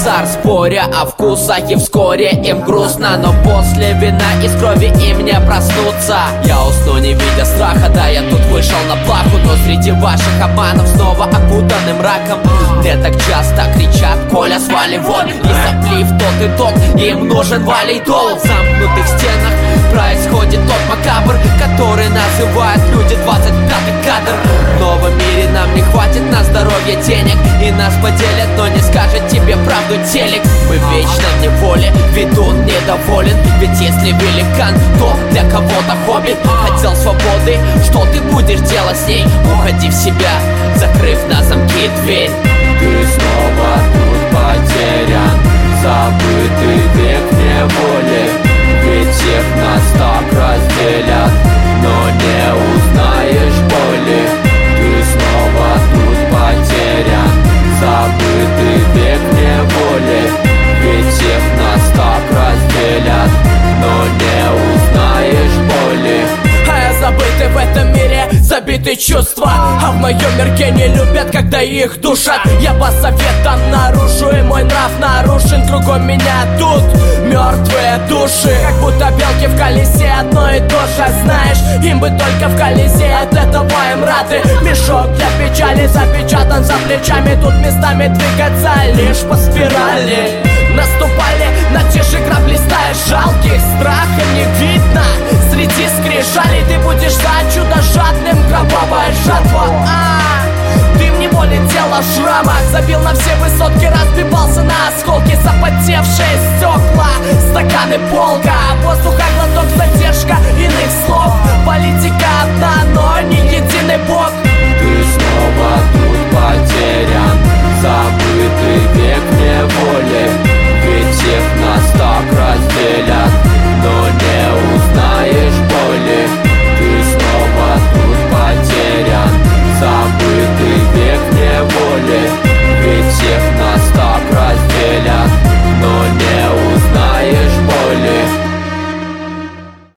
комиссар, споря о вкусах, и вскоре им грустно. Но после вина из крови им не проснуться. Я усну, не видя страха, да, я тут вышел на плаху. Но среди ваших обманов снова окутанным мраком. Мне так часто кричат: Коля, свали вон. И сопли в тот и тот, им нужен валидол. В замкнутых стенах происходит тот макабр, который называют люди 25-й кадр. В новом мире нам не хватит на здоровье денег, и нас поделят, но не скажет тебе правду телек. Мы вечно в неволе, ведун недоволен. Ведь если великан, то для кого-то хобби. Хотел свободы, что ты будешь делать с ней? Уходи в себя, закрыв на замки дверь. Ты снова тут потерян, забытый век неволи. Ведь всех нас так разделят, но не узнаешь боли. Ты снова тут потерян, забытый век неволи. Ведь всех нас так разделят, но не узнаешь боли. А я забытый в этом мире, забитые чувства. А в моем мирке не любят, когда их душат. Я по советам нарушу, и мой нрав нарушен. Кругом меня тут мертвые души, как будто белки в колесе, одно и то же. Знаешь, им бы только в колесе, от этого им рады. Мешок для печали запечатан за плечами. Тут местами двигаться лишь по спирали. Наступали на те же грабли стаи жалких, страха не видно. Среди скрижалей ты будешь за чудо жадным, кровавая жатва. Ты в неволе тела в шрамах, забил на все высотки, разбивался на осколки. Запотевшие стекла, стаканы, полка, воздуха, глоток, задержка иных слов. Политика одна, но не единый бог.